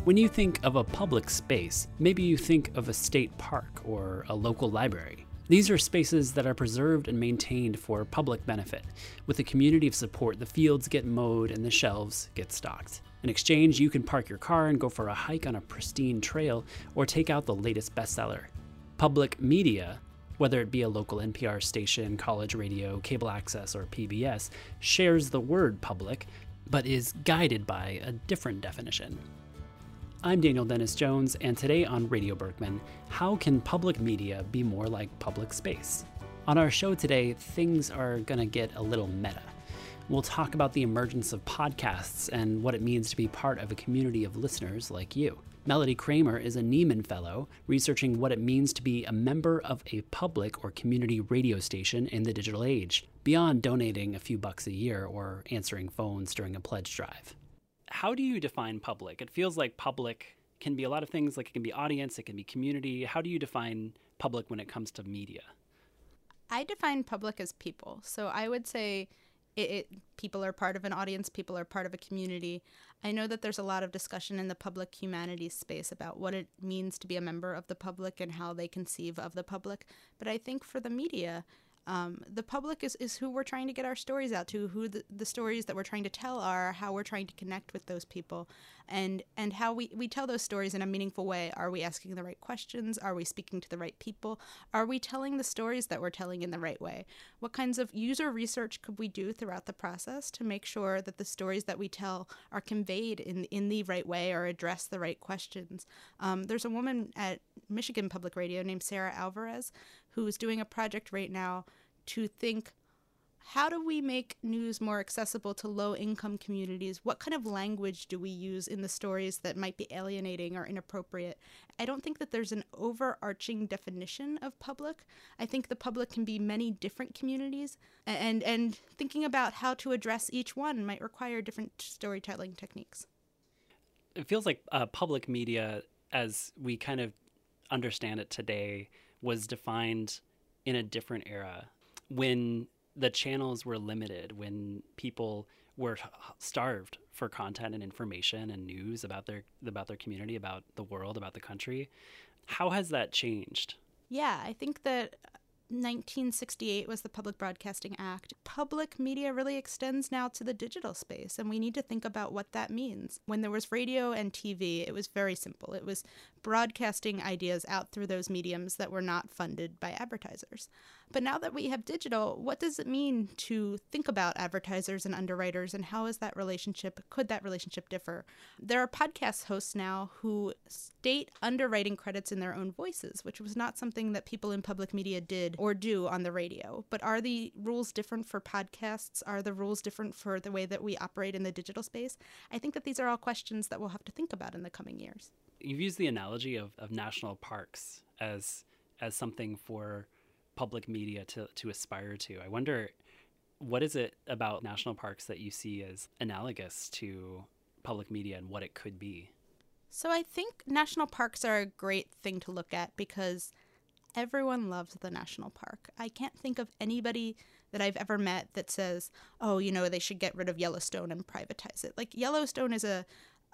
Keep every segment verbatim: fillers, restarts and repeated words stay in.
When you think of a public space, maybe you think of a state park or a local library. These are spaces that are preserved and maintained for public benefit. With a community of support, the fields get mowed and the shelves get stocked. In exchange, you can park your car and go for a hike on a pristine trail or take out the latest bestseller. Public media, whether it be a local N P R station, college radio, cable access, or P B S, shares the word public, but is guided by a different definition. I'm Daniel Dennis Jones, and today on Radio Berkman, how can public media be more like public space? On our show today, things are gonna get a little meta. We'll talk about the emergence of podcasts and what it means to be part of a community of listeners like you. Melody Kramer is a Nieman Fellow, researching what it means to be a member of a public or community radio station in the digital age, beyond donating a few bucks a year or answering phones during a pledge drive. How do you define public? It feels like public can be a lot of things, like it can be audience, it can be community. How do you define public when it comes to media? I define public as people. So I would say it, it people are part of an audience, people are part of a community. I know that there's a lot of discussion in the public humanities space about what it means to be a member of the public and how they conceive of the public. But I think for the media, Um, the public is, is who we're trying to get our stories out to, who the, the stories that we're trying to tell are, how we're trying to connect with those people, and and how we, we tell those stories in a meaningful way. Are we asking the right questions? Are we speaking to the right people? Are we telling the stories that we're telling in the right way? What kinds of user research could we do throughout the process to make sure that the stories that we tell are conveyed in, in the right way or address the right questions? Um, there's a woman at Michigan Public Radio named Sarah Alvarez who is doing a project right now to think, how do we make news more accessible to low-income communities? What kind of language do we use in the stories that might be alienating or inappropriate? I don't think that there's an overarching definition of public. I think the public can be many different communities, and, and thinking about how to address each one might require different storytelling techniques. It feels like uh, public media, as we kind of understand it today, was defined in a different era when the channels were limited, when people were starved for content and information and news about their about their community, about the world, about the country. How has that changed? Yeah, I think that nineteen sixty-eight was the Public Broadcasting Act. Public media really extends now to the digital space, and we need to think about what that means. When there was radio and T V, it was very simple. It was broadcasting ideas out through those mediums that were not funded by advertisers. But now that we have digital, what does it mean to think about advertisers and underwriters, and how is that relationship, could that relationship differ? There are podcast hosts now who state underwriting credits in their own voices, which was not something that people in public media did or do on the radio. But are the rules different for podcasts? Are the rules different for the way that we operate in the digital space? I think that these are all questions that we'll have to think about in the coming years. You've used the analogy of, of national parks as as something for public media to, to aspire to. I wonder, what is it about national parks that you see as analogous to public media and what it could be? So I think national parks are a great thing to look at because everyone loves the national park. I can't think of anybody that I've ever met that says, oh, you know, they should get rid of Yellowstone and privatize it. Like, Yellowstone is a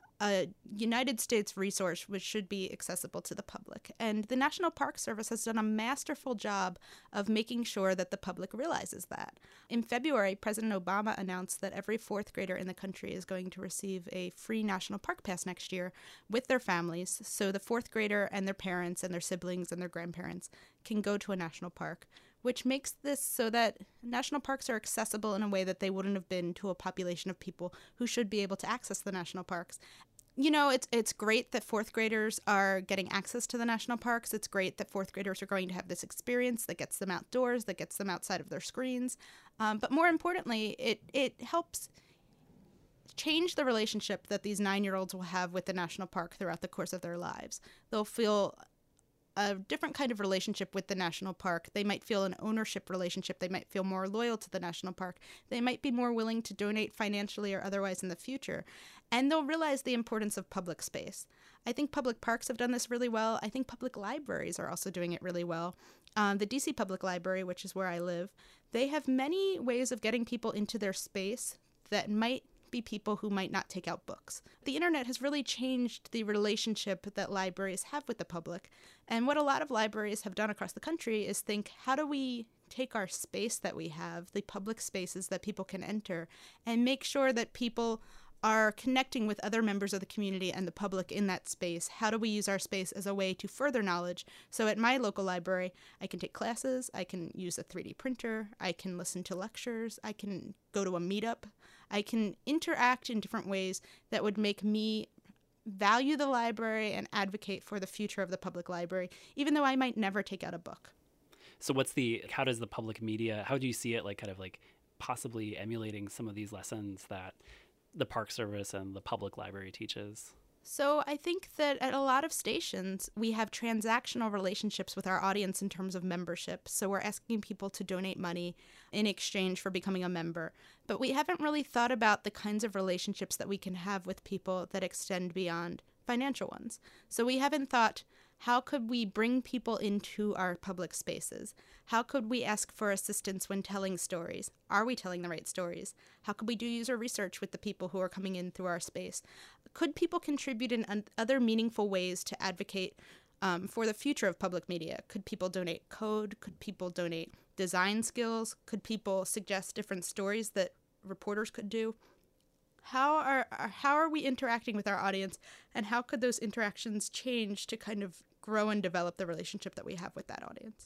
a United States resource which should be accessible to the public. And the National Park Service has done a masterful job of making sure that the public realizes that. In February, President Obama announced that every fourth grader in the country is going to receive a free National Park Pass next year with their families. So the fourth grader and their parents and their siblings and their grandparents can go to a national park, which makes this so that national parks are accessible in a way that they wouldn't have been to a population of people who should be able to access the national parks. You know, it's it's great that fourth graders are getting access to the national parks. It's great that fourth graders are going to have this experience that gets them outdoors, that gets them outside of their screens. Um, but more importantly, it, it helps change the relationship that these nine-year-olds will have with the national park throughout the course of their lives. They'll feel a different kind of relationship with the national park. They might feel an ownership relationship. They might feel more loyal to the national park. They might be more willing to donate financially or otherwise in the future. And they'll realize the importance of public space. I think public parks have done this really well. I think public libraries are also doing it really well. Um, the D C Public Library, which is where I live, they have many ways of getting people into their space that might be people who might not take out books. The internet has really changed the relationship that libraries have with the public. And what a lot of libraries have done across the country is think, how do we take our space that we have, the public spaces that people can enter, and make sure that people are connecting with other members of the community and the public in that space? How do we use our space as a way to further knowledge? So at my local library, I can take classes, I can use a three D printer, I can listen to lectures, I can go to a meetup, I can interact in different ways that would make me value the library and advocate for the future of the public library, even though I might never take out a book. So what's the, how does the public media, how do you see it like kind of like possibly emulating some of these lessons that the Park Service and the public library teaches? So I think that at a lot of stations, we have transactional relationships with our audience in terms of membership. So we're asking people to donate money in exchange for becoming a member. But we haven't really thought about the kinds of relationships that we can have with people that extend beyond financial ones. So we haven't thought, how could we bring people into our public spaces? How could we ask for assistance when telling stories? Are we telling the right stories? How could we do user research with the people who are coming in through our space? Could people contribute in un- other meaningful ways to advocate um, for the future of public media? Could people donate code? Could people donate design skills? Could people suggest different stories that reporters could do? How are how are we interacting with our audience, and how could those interactions change to kind of grow and develop the relationship that we have with that audience?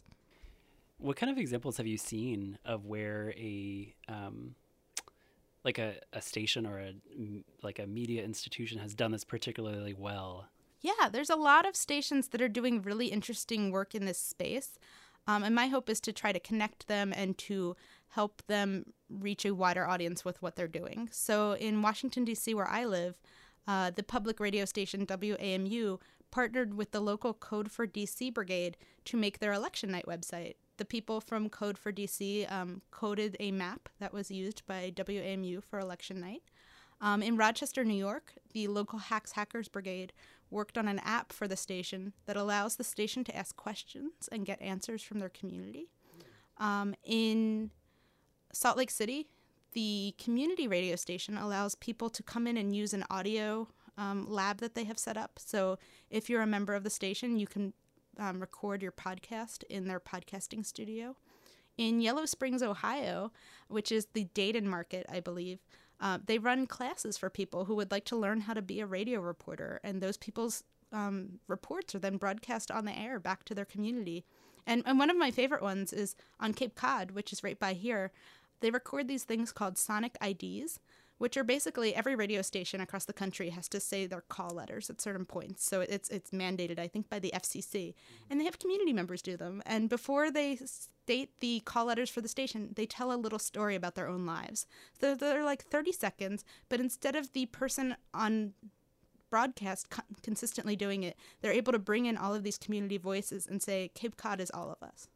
What kind of examples have you seen of where a um, like a, a station or a like a media institution has done this particularly well? Yeah, there's a lot of stations that are doing really interesting work in this space. Um, and my hope is to try to connect them and to help them reach a wider audience with what they're doing. So in Washington, D C, where I live, uh, the public radio station W A M U partnered with the local Code for D C Brigade to make their election night website. The people from Code for D C um, coded a map that was used by W A M U for election night. Um, in Rochester, New York, the local Hacks Hackers Brigade worked on an app for the station that allows the station to ask questions and get answers from their community. Um, in Salt Lake City, the community radio station allows people to come in and use an audio um, lab that they have set up. So if you're a member of the station, you can um, record your podcast in their podcasting studio. In Yellow Springs, Ohio, which is the Dayton market, I believe, Uh, they run classes for people who would like to learn how to be a radio reporter, and those people's um, reports are then broadcast on the air back to their community. And, and one of my favorite ones is on Cape Cod, which is right by here. They record these things called sonic I Ds, which are basically every radio station across the country has to say their call letters at certain points. So it's it's mandated, I think, by the F C C. And they have community members do them. And before they state the call letters for the station, they tell a little story about their own lives. So they're like thirty seconds, but instead of the person on broadcast co- consistently doing it, they're able to bring in all of these community voices and say, Cape Cod is all of us.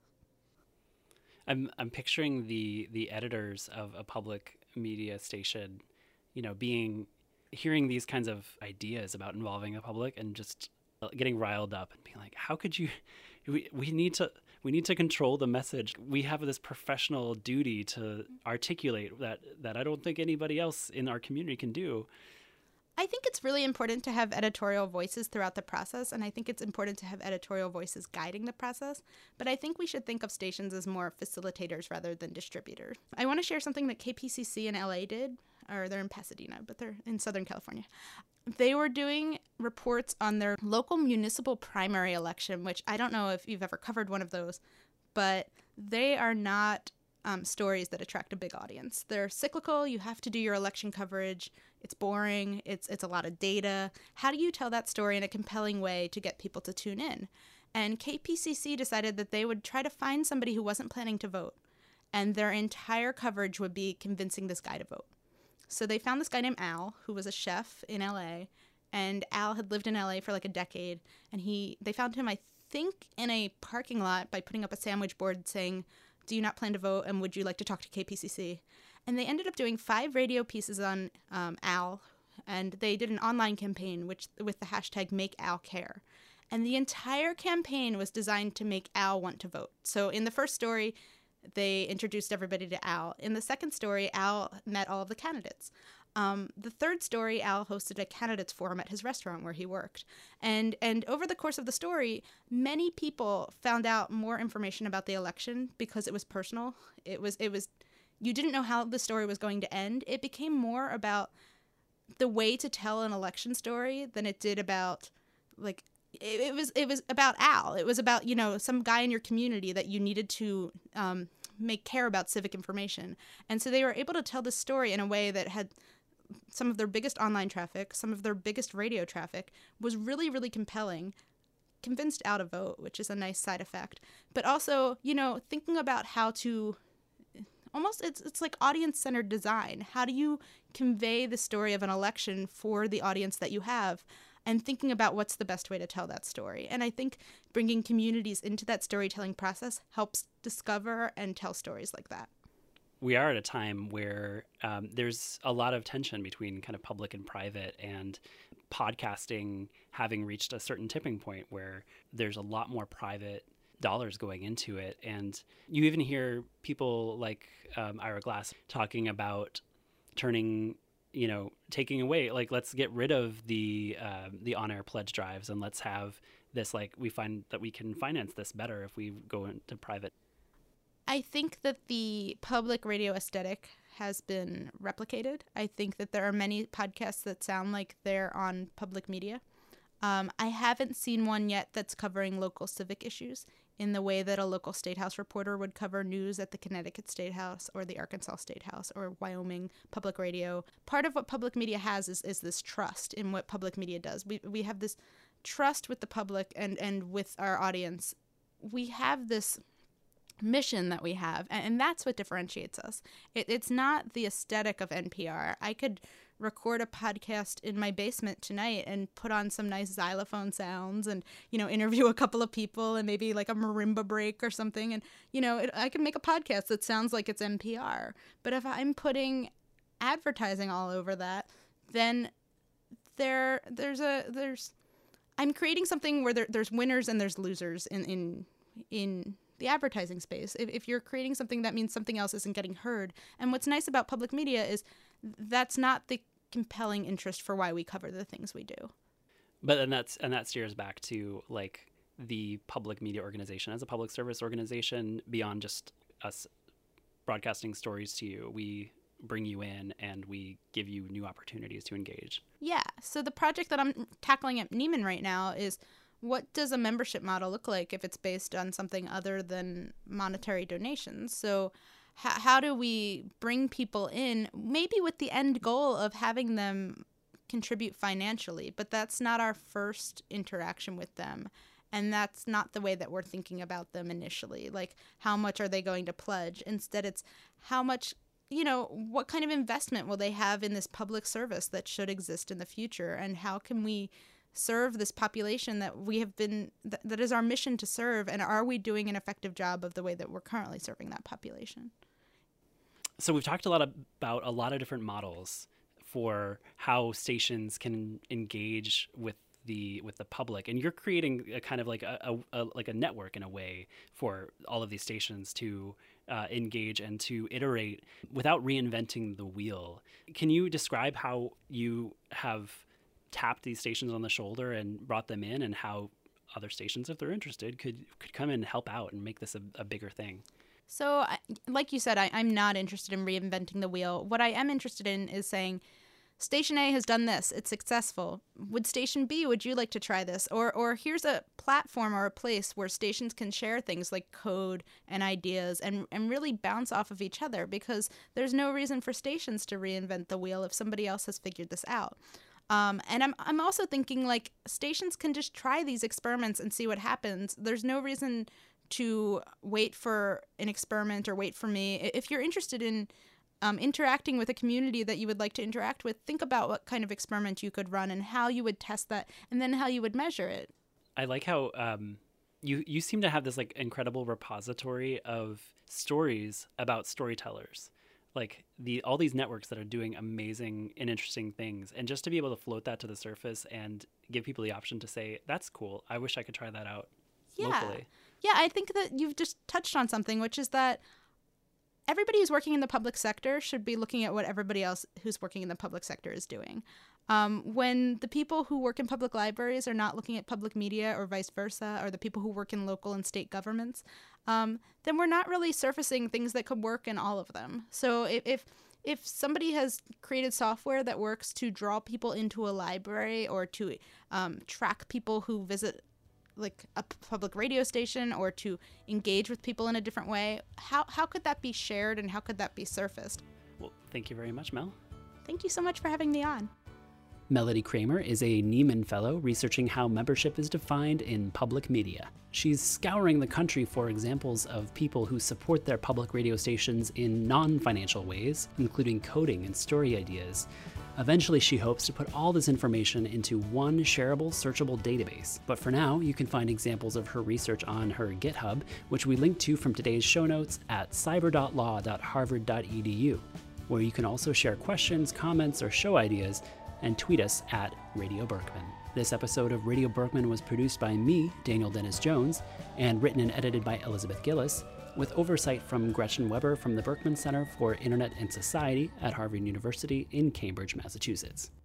I'm I'm picturing the the editors of a public media station, you know, being hearing these kinds of ideas about involving the public and just getting riled up and being like, how could you? We we need to we need to control the message. We have this professional duty to articulate that that I don't think anybody else in our community can do. I think it's really important to have editorial voices throughout the process, and I think it's important to have editorial voices guiding the process, but I think we should think of stations as more facilitators rather than distributors. I want to share something that K P C C in L A did, or they're in Pasadena, but they're in Southern California. They were doing reports on their local municipal primary election, which I don't know if you've ever covered one of those, but they are not um, stories that attract a big audience. They're cyclical. You have to do your election coverage. It's boring. It's it's a lot of data. How do you tell that story in a compelling way to get people to tune in? And K P C C decided that they would try to find somebody who wasn't planning to vote, and their entire coverage would be convincing this guy to vote. So they found this guy named Al, who was a chef in L A, and Al had lived in L A for like a decade, and he they found him, I think, in a parking lot by putting up a sandwich board saying, do you not plan to vote, and would you like to talk to K P C C? And they ended up doing five radio pieces on um, Al, and they did an online campaign which with the hashtag Make Al Care. And the entire campaign was designed to make Al want to vote. So in the first story, they introduced everybody to Al. In the second story, Al met all of the candidates. Um, the third story, Al hosted a candidates forum at his restaurant where he worked. And and over the course of the story, many people found out more information about the election because it was personal. It was it was you didn't know how the story was going to end. It became more about the way to tell an election story than it did about like it, it was it was about Al. It was about, you know, some guy in your community that you needed to um, make care about civic information. And so they were able to tell this story in a way that had some of their biggest online traffic, some of their biggest radio traffic, was really, really compelling, convinced Al to vote, which is a nice side effect. But also, you know, thinking about how to almost, it's it's like audience-centered design. How do you convey the story of an election for the audience that you have? And thinking about what's the best way to tell that story. And I think bringing communities into that storytelling process helps discover and tell stories like that. We are at a time where um, there's a lot of tension between kind of public and private, and podcasting having reached a certain tipping point where there's a lot more private dollars going into it. And you even hear people like um, Ira Glass talking about turning, you know, taking away, like, let's get rid of the uh, the on-air pledge drives and let's have this, like, we find that we can finance this better if we go into private. I think that the public radio aesthetic has been replicated. I think that there are many podcasts that sound like they're on public media. Um, I haven't seen one yet that's covering local civic issues in the way that a local State House reporter would cover news at the Connecticut State House or the Arkansas State House or Wyoming Public Radio. Part of what public media has is, is this trust in what public media does. We we have this trust with the public and, and with our audience. We have this mission that we have, and that's what differentiates us. It, it's not the aesthetic of N P R. I could record a podcast in my basement tonight and put on some nice xylophone sounds and, you know, interview a couple of people and maybe like a marimba break or something. And, you know, it, I can make a podcast that sounds like it's N P R. But if I'm putting advertising all over that, then there there's a there's I'm creating something where there, there's winners and there's losers in in in the advertising space. If, if you're creating something, that means something else isn't getting heard. And what's nice about public media is that's not the compelling interest for why we cover the things we do. But and that's and that steers back to like the public media organization as a public service organization. Beyond just us broadcasting stories to you, we bring you in and we give you new opportunities to engage. Yeah. So the project that I'm tackling at Nieman right now is, what does a membership model look like if it's based on something other than monetary donations? So h- how do we bring people in, maybe with the end goal of having them contribute financially, but that's not our first interaction with them. And that's not the way that we're thinking about them initially. Like, how much are they going to pledge? Instead, it's how much, you know, what kind of investment will they have in this public service that should exist in the future? And how can we serve this population that we have been, th- that is our mission to serve, and are we doing an effective job of the way that we're currently serving that population? So we've talked a lot about a lot of different models for how stations can engage with the with the public, and you're creating a kind of like a, a, a like a network in a way for all of these stations to uh, engage and to iterate without reinventing the wheel. Can you describe how you have tapped these stations on the shoulder and brought them in, and how other stations, if they're interested, could could come and help out and make this a, a bigger thing? So, like you said, I, I'm not interested in reinventing the wheel. What I am interested in is saying, Station A has done this. It's successful. Would Station B, would you like to try this? Or or here's a platform or a place where stations can share things like code and ideas and, and really bounce off of each other, because there's no reason for stations to reinvent the wheel if somebody else has figured this out. Um, and I'm I'm also thinking, like, stations can just try these experiments and see what happens. There's no reason to wait for an experiment or wait for me. If you're interested in um, interacting with a community that you would like to interact with, think about what kind of experiment you could run and how you would test that, and then how you would measure it. I like how um, you you seem to have this like incredible repository of stories about storytellers. Like the all these networks that are doing amazing and interesting things, and just to be able to float that to the surface and give people the option to say, that's cool, I wish I could try that out yeah. locally. Yeah, I think that you've just touched on something, which is that everybody who's working in the public sector should be looking at what everybody else who's working in the public sector is doing. Um, when the people who work in public libraries are not looking at public media or vice versa, or the people who work in local and state governments, um, then we're not really surfacing things that could work in all of them. So if, if if somebody has created software that works to draw people into a library or to um, track people who visit like a public radio station or to engage with people in a different way, how, how could that be shared and how could that be surfaced? Well, thank you very much, Mel. Thank you so much for having me on. Melody Kramer is a Nieman Fellow researching how membership is defined in public media. She's scouring the country for examples of people who support their public radio stations in non-financial ways, including coding and story ideas. Eventually, she hopes to put all this information into one shareable, searchable database. But for now, you can find examples of her research on her GitHub, which we link to from today's show notes at cyber dot law dot harvard dot e d u, where you can also share questions, comments, or show ideas, and tweet us at Radio Berkman. This episode of Radio Berkman was produced by me, Daniel Dennis Jones, and written and edited by Elizabeth Gillis, with oversight from Gretchen Weber from the Berkman Center for Internet and Society at Harvard University in Cambridge, Massachusetts.